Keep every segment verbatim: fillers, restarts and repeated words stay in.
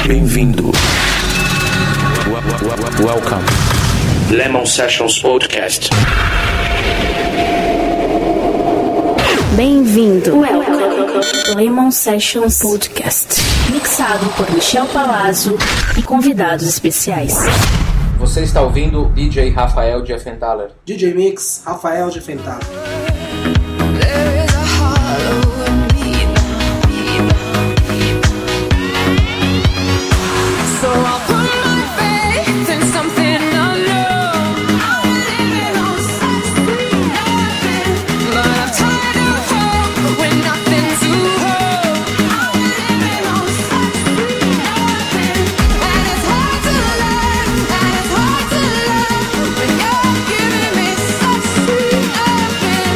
Bem-vindo. Welcome. Lemon Sessions Podcast. Bem-vindo. Welcome. Lemon Sessions Podcast. Mixado por Michel Palazzo e convidados especiais. Você está ouvindo D J Rafael de Effenthaler. D J Mix, Rafael de Effenthaler. When you're giving me such sweet loving.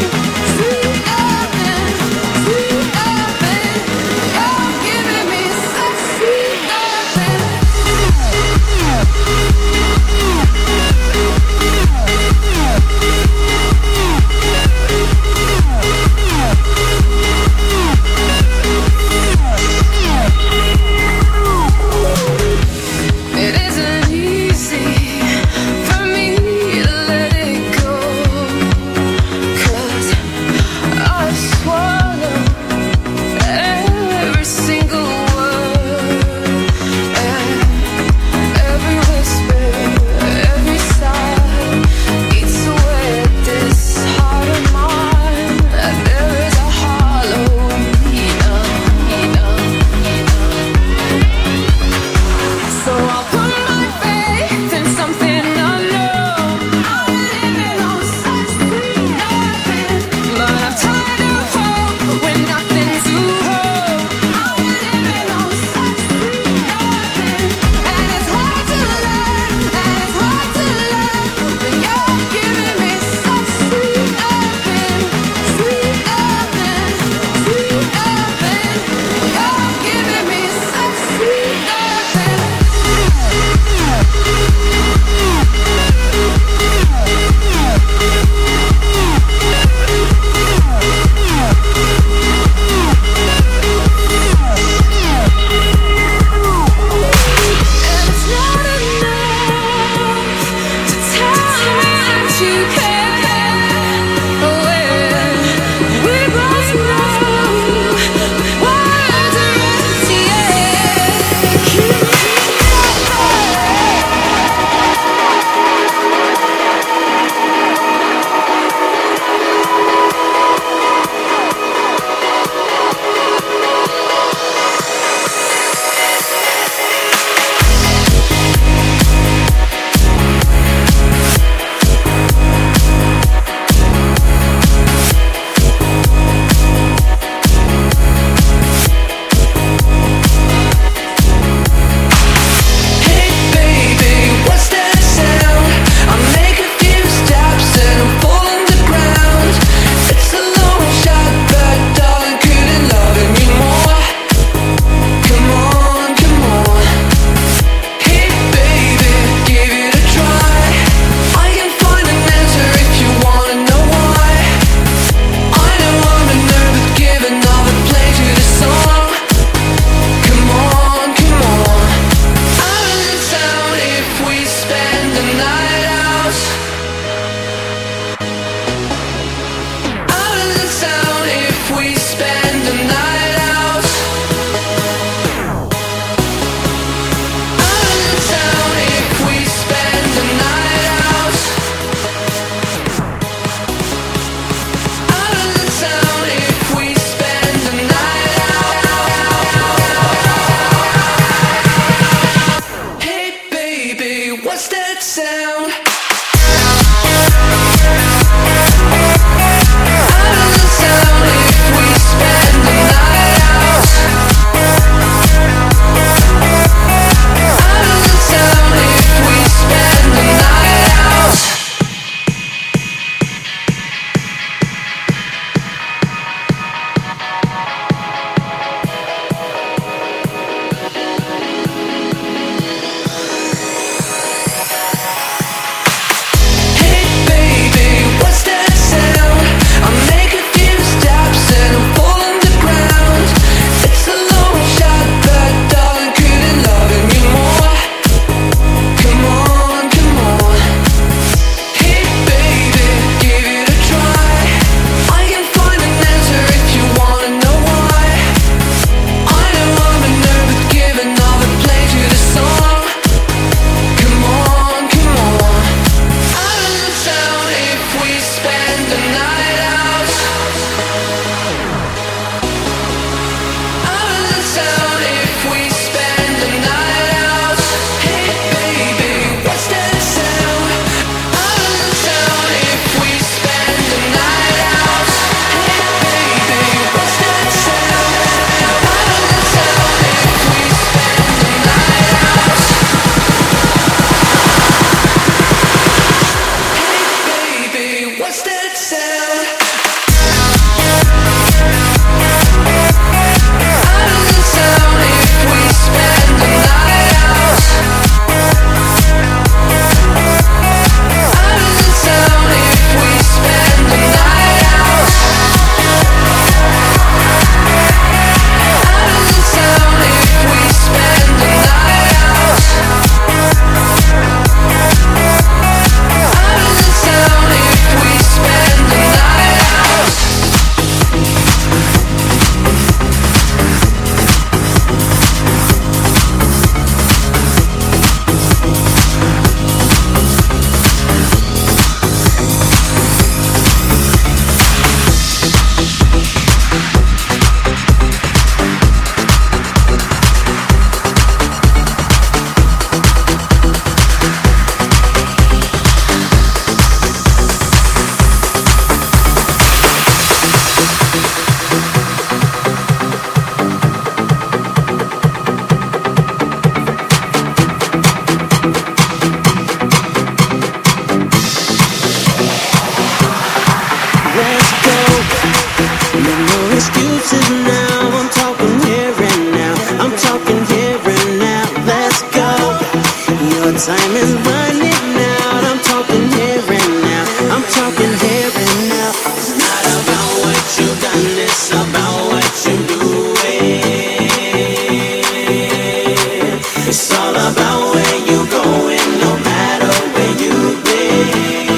It's all about where you going, no matter where you've been.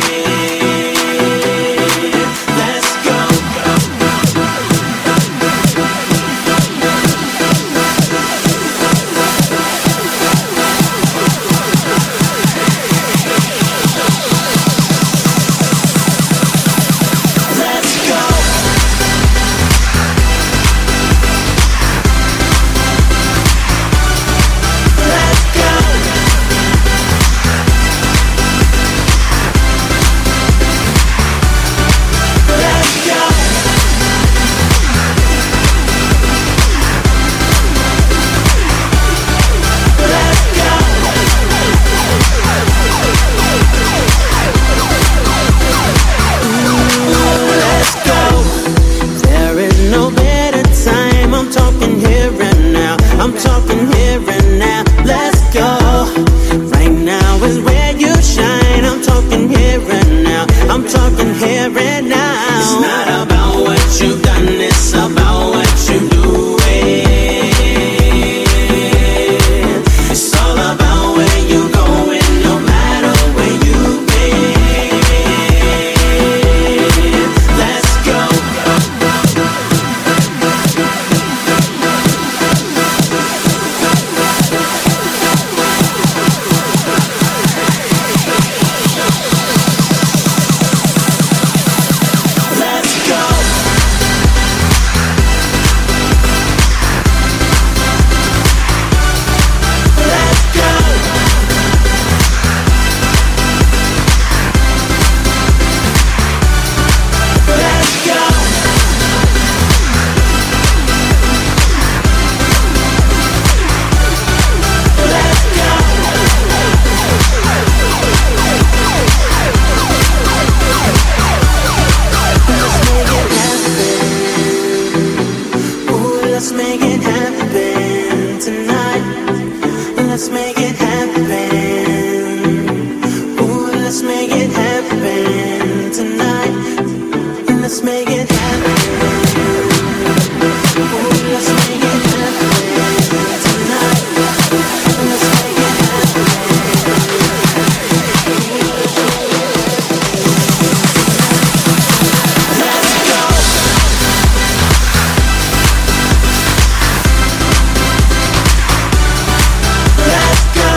Let's go. I'm talking here and now, let's go. Right now is where you shine. I'm talking here and now, I'm talking here and now. It's not about what you've done, it's about what you doing. It's all about where you going, no matter where you've been. Let's go. Let's make it happen tonight. Let's make it happen. Ooh, let's make it happen tonight. Let's make it happen. Ooh, let's make it happen tonight. Let's make it happen. Let's go. Let's go.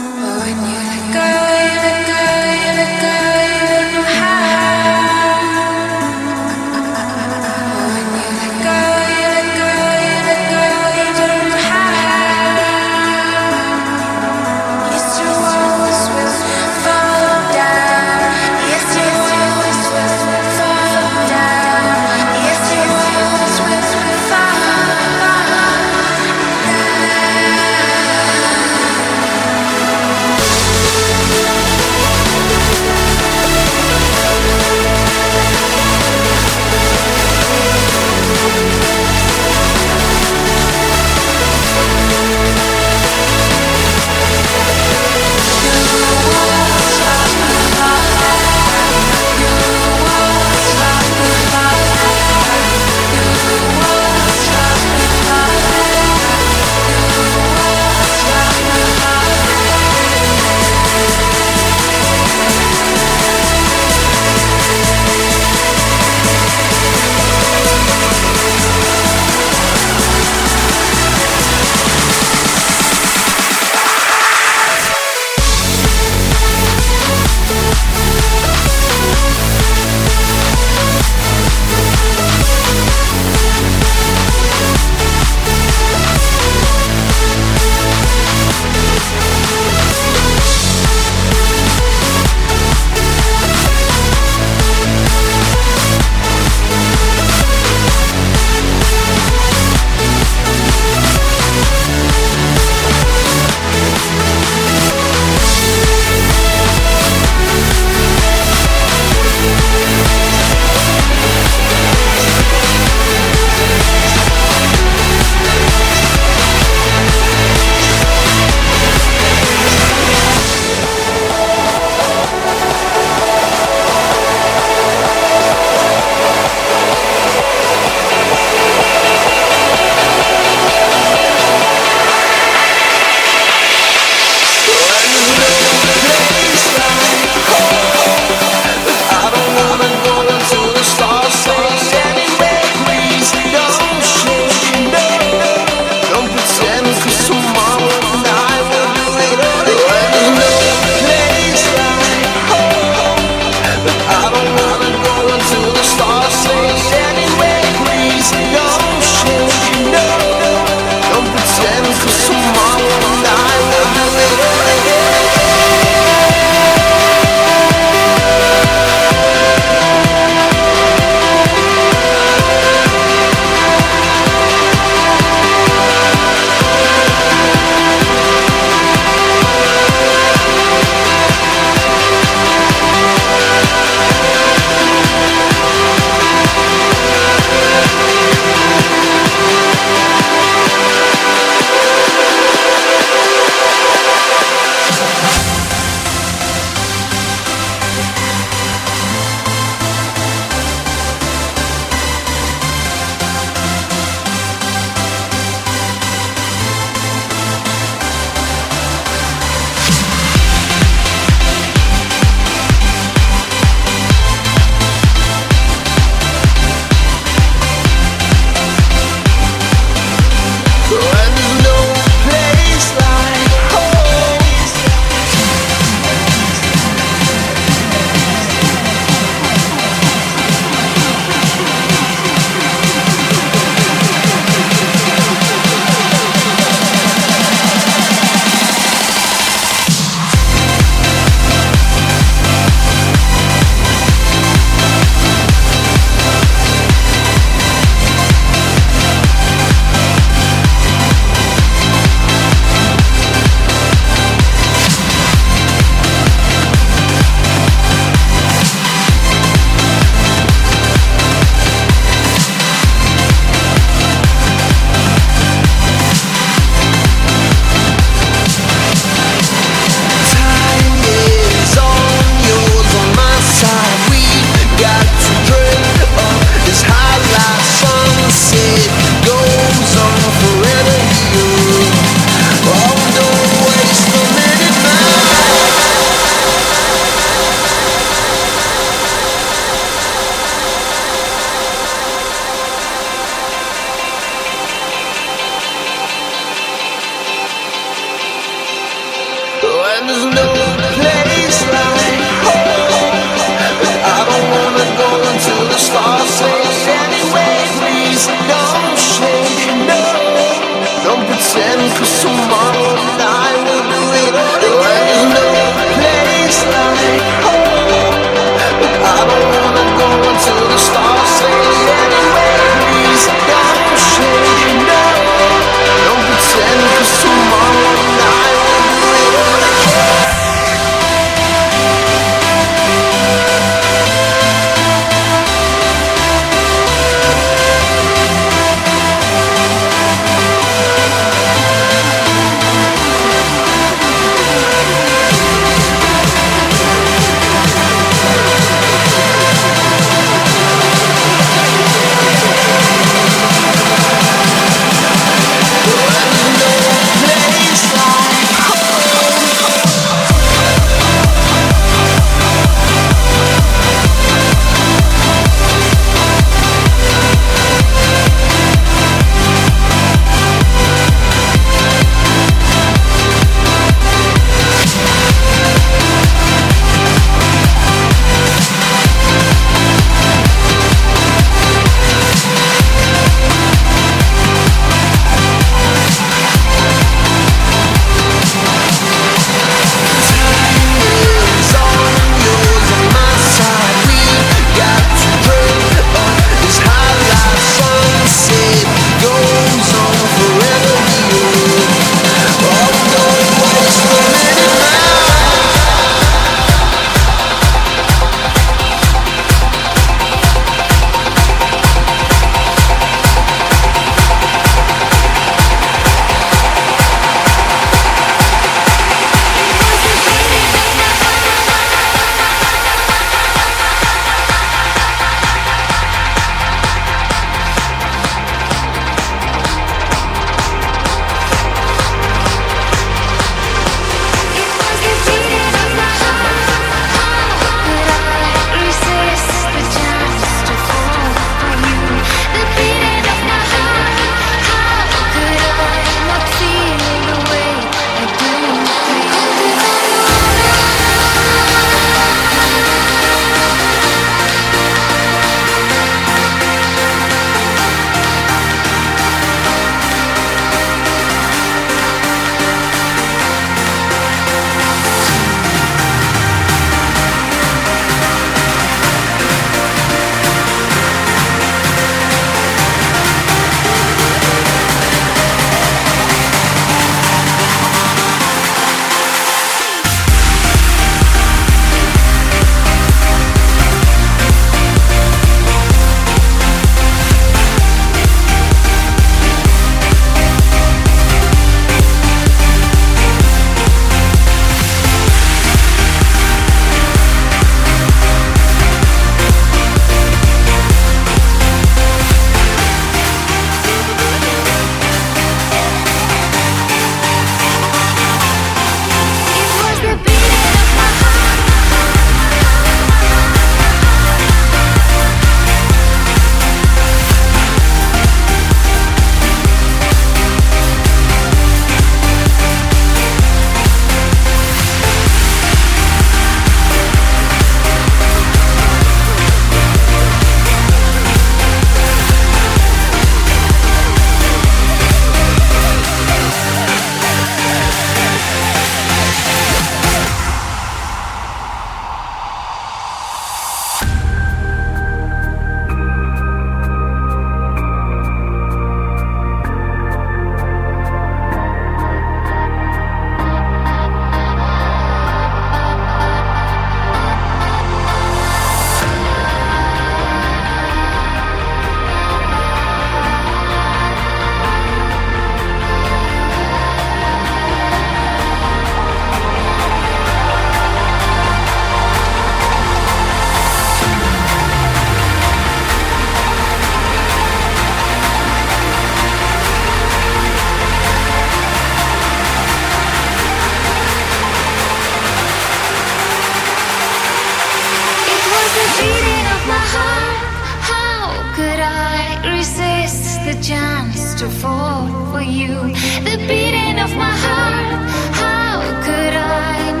chance to fall for you. The beating of my heart, how could I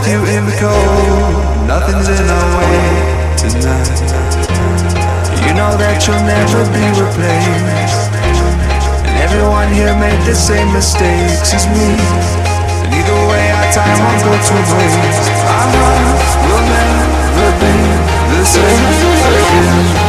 left you in the cold. Nothing's in our way tonight. You know that you'll never be replaced. And everyone here made the same mistakes as me. And either way our time won't go to waste. Our hearts will never be the same again.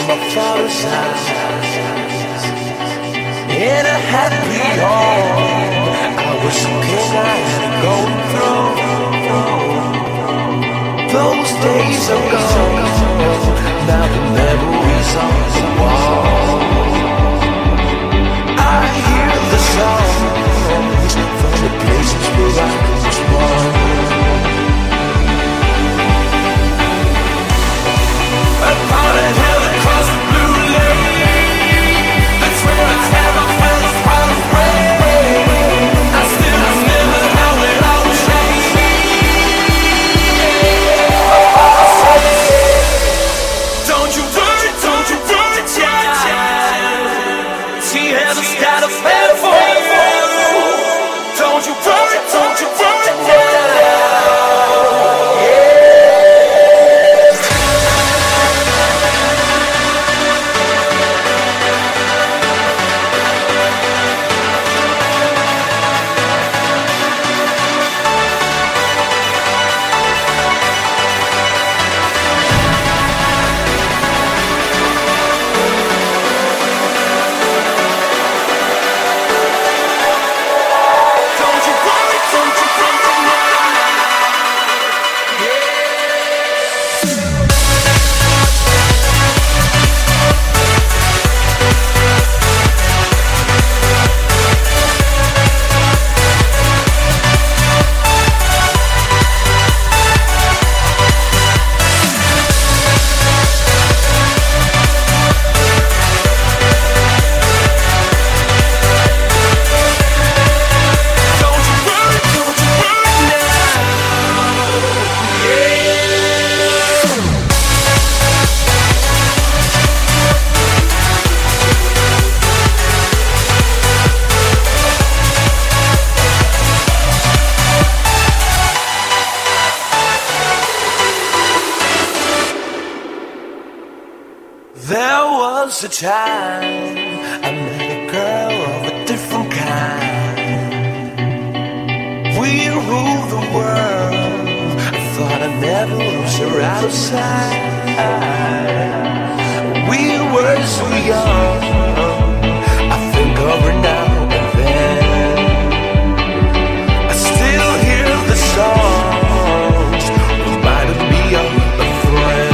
in my father's eyes. In a happy home, I was a king, I had it going through. Those days are gone, now the memories on the wall. I hear the songs from the places where I was born. Upon a hill across the blue lake, that's where I had my first heartbreak. I still remember how it all changed. Don't you worry, don't you worry, child. She hasn't got a plan for you. Don't you worry, don't you worry, child. A time I met a girl of a different kind. We ruled the world. I thought I'd never lose her outside. We were so young. I think of her now and then. I still hear the songs reminding me of a friend.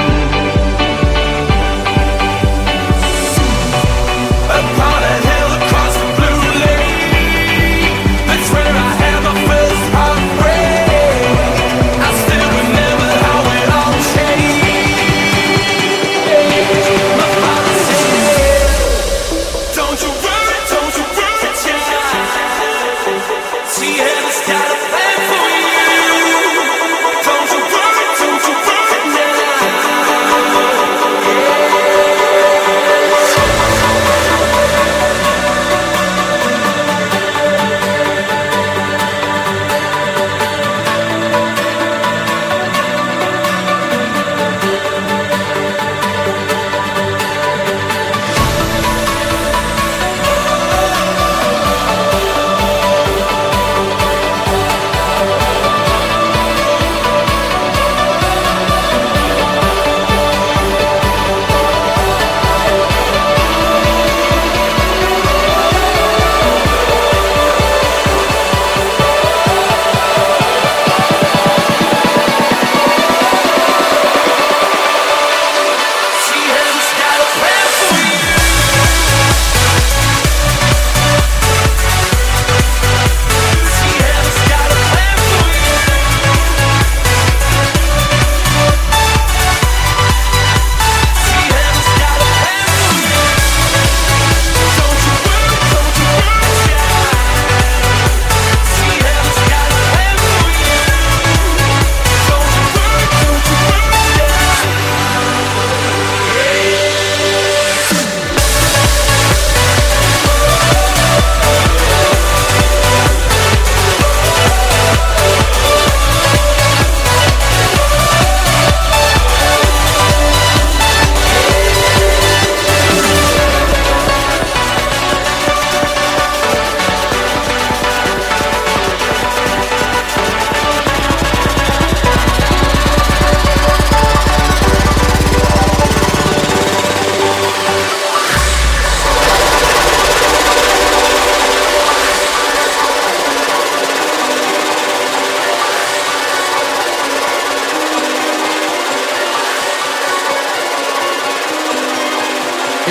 Upon a hill across the blue lake, that's where I had my first heartbreak. I still remember how it all changed. My father said, don't you worry, don't you worry.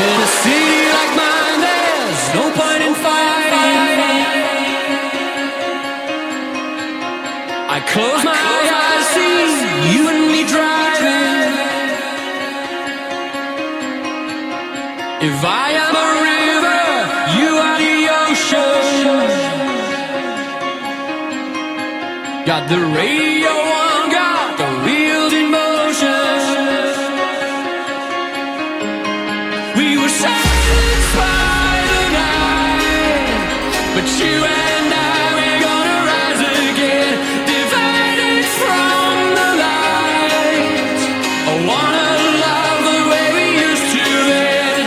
In a city like mine, there's no point in fighting. I close my eyes, see you and me driving. If I am a river, you are the ocean. Got the radio on, got the wheels in motion. We were satisfied the night, but you and I, we're gonna rise again, divided from the light. I wanna love the way we used to then.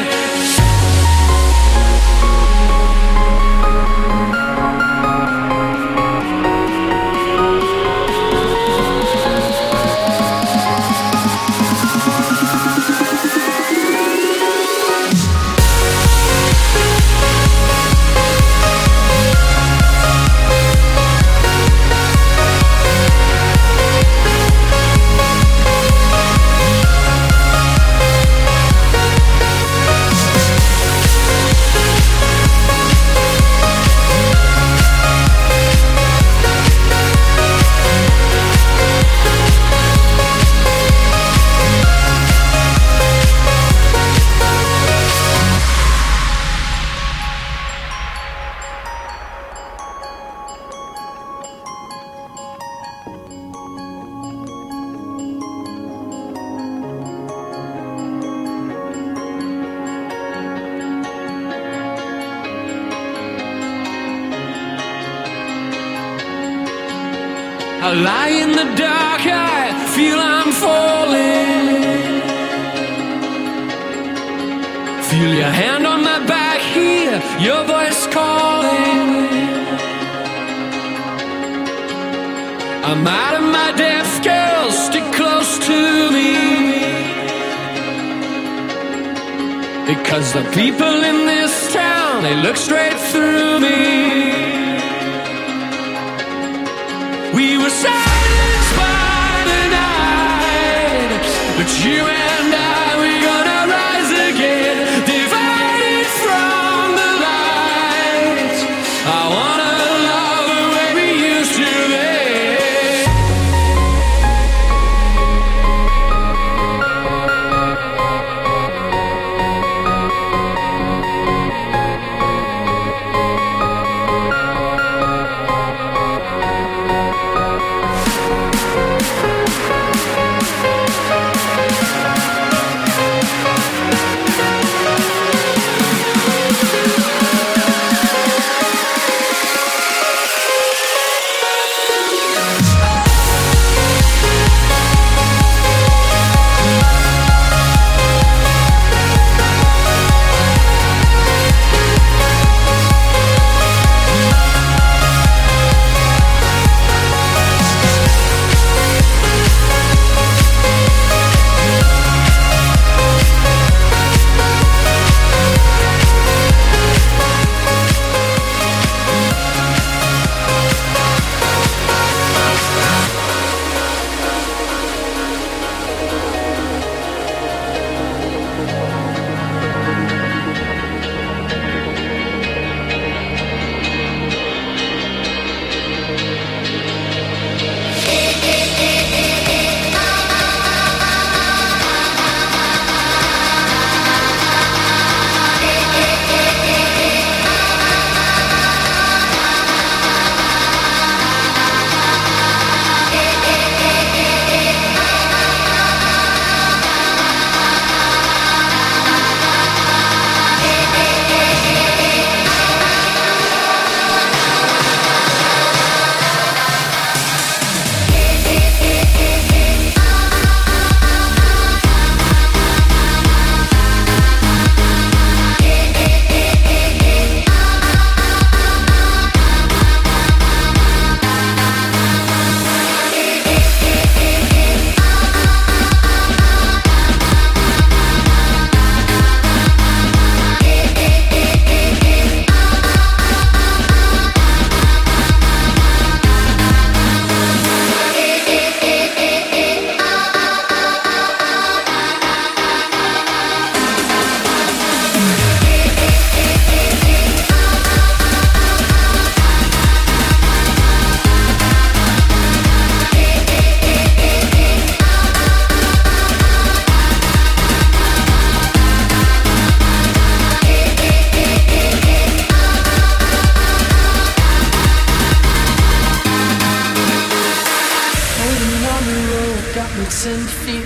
I lie in the dark, I feel I'm falling. Feel your hand on my back, hear your voice calling. I'm out of my depth, girl, stick close to me. Because the people in this town, they look straight through me. We were satisfied the night, but you and I, we're gonna rise again, divided from the light. I wanna love the way we used to be.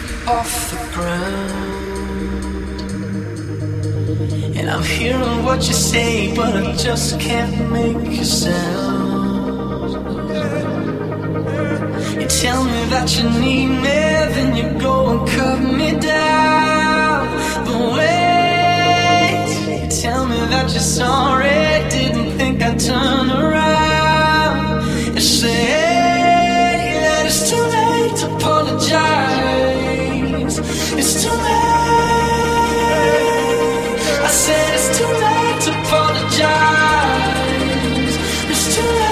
off the ground. And I'm hearing what you say, but I just can't make a sound. You tell me that you need me, then you go and cut me down. But wait, you tell me that you're sorry, didn't think I'd turn around and say that it's too late to apologize. It's too late. I said it's too late to apologize. It's too late.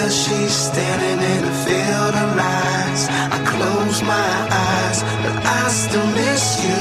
where she's standing in a field of lies. I close my eyes, but I still miss you.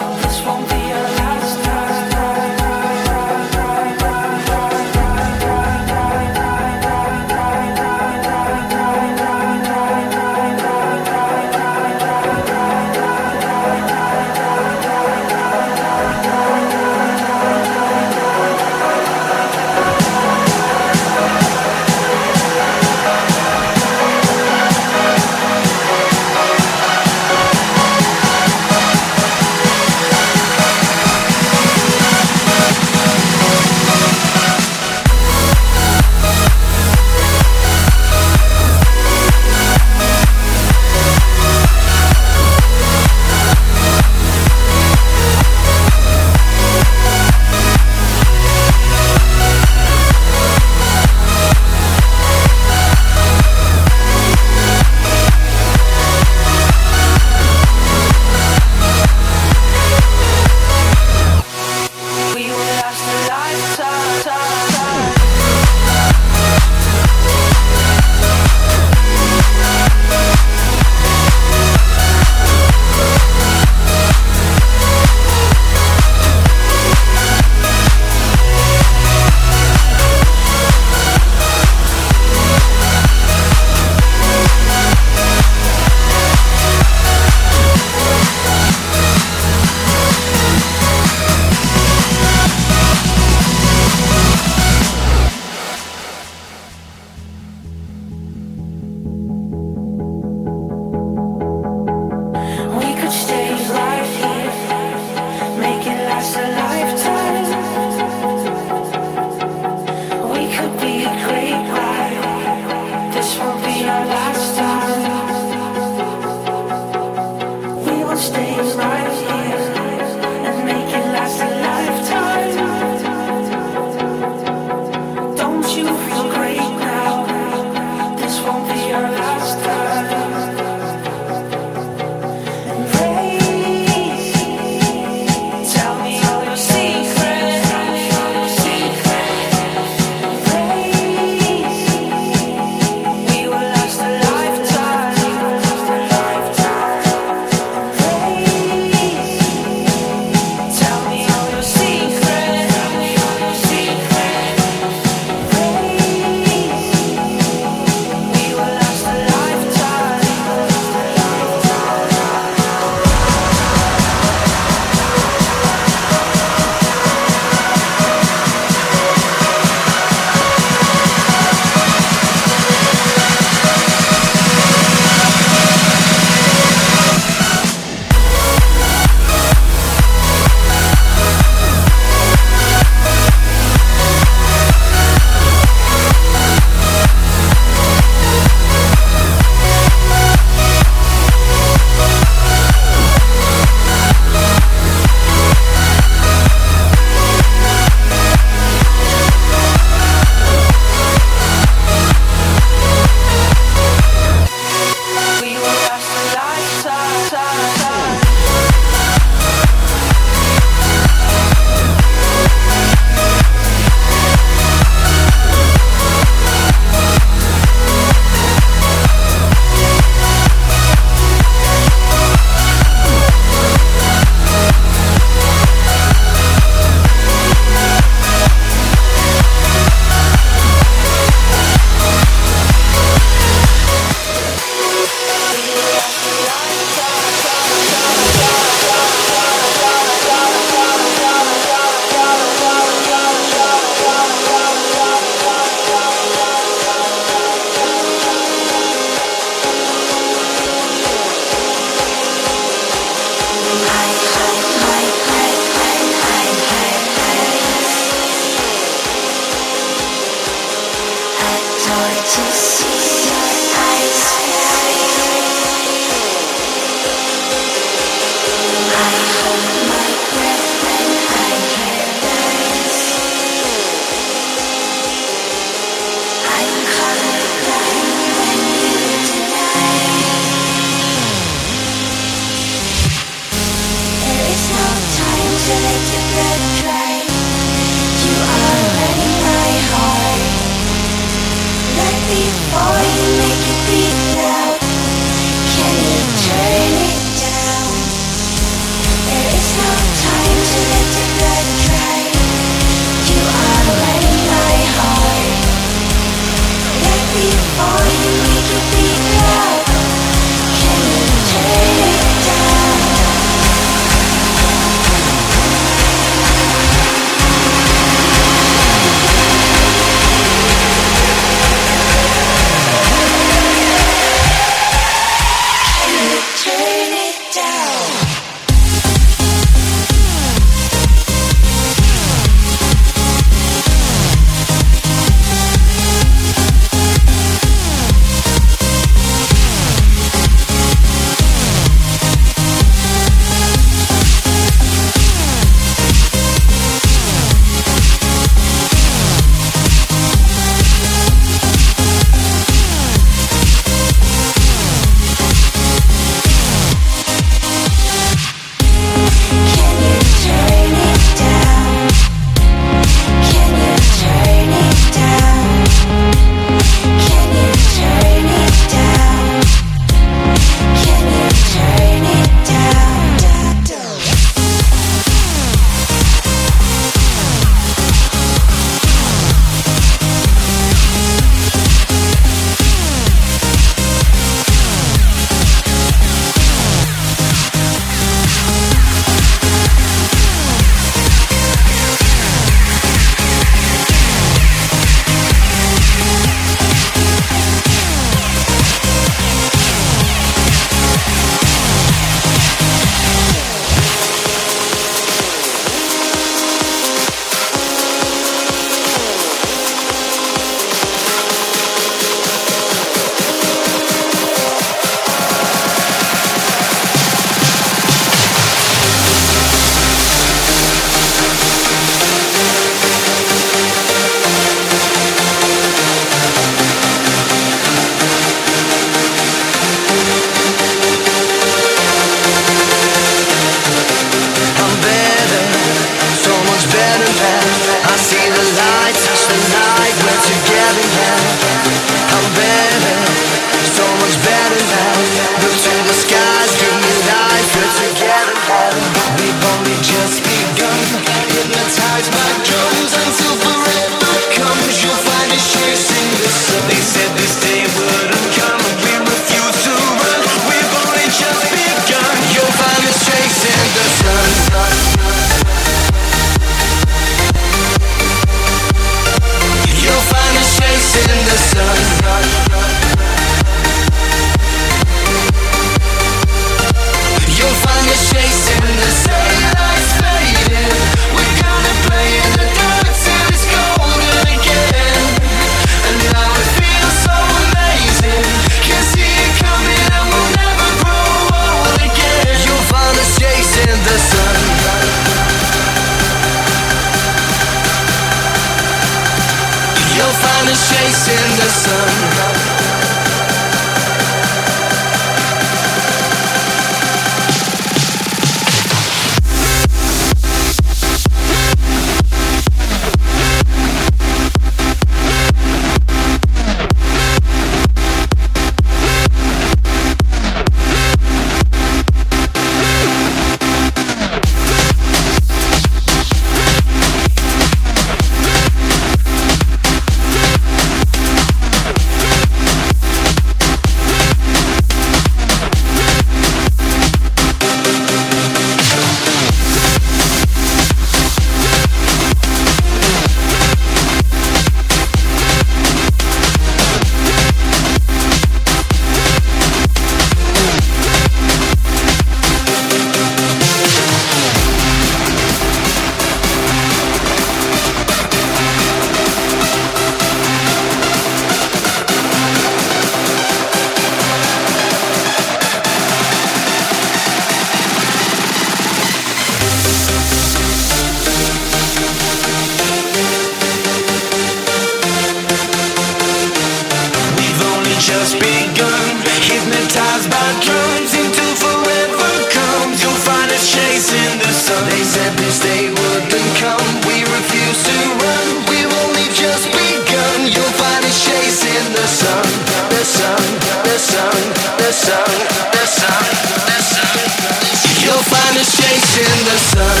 Hypnotized by drums until forever comes. You'll find us chasing the sun. They said this day wouldn't come. We refuse to run. We've only just begun. You'll find us chasing the sun. The sun, the sun, the sun, the sun, the sun. You'll find us chasing the sun.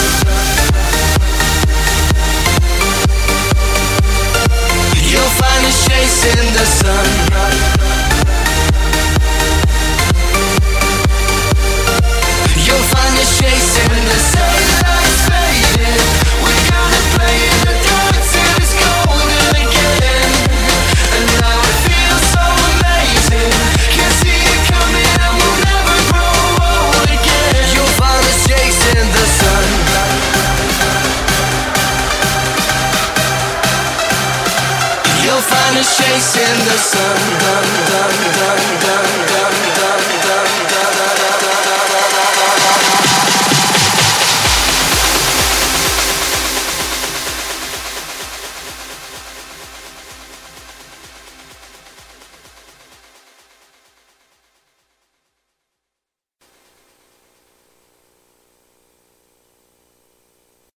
You'll find us chasing the sun. You'll find us chasing the sun. Light's fading. We're gonna play in the dark till it's golden again. And now it feels so amazing. Can see it coming and we'll never grow old again. You'll find us chasing the sun. You'll find us chasing the sun. Dun, dun, dun, dun, dun.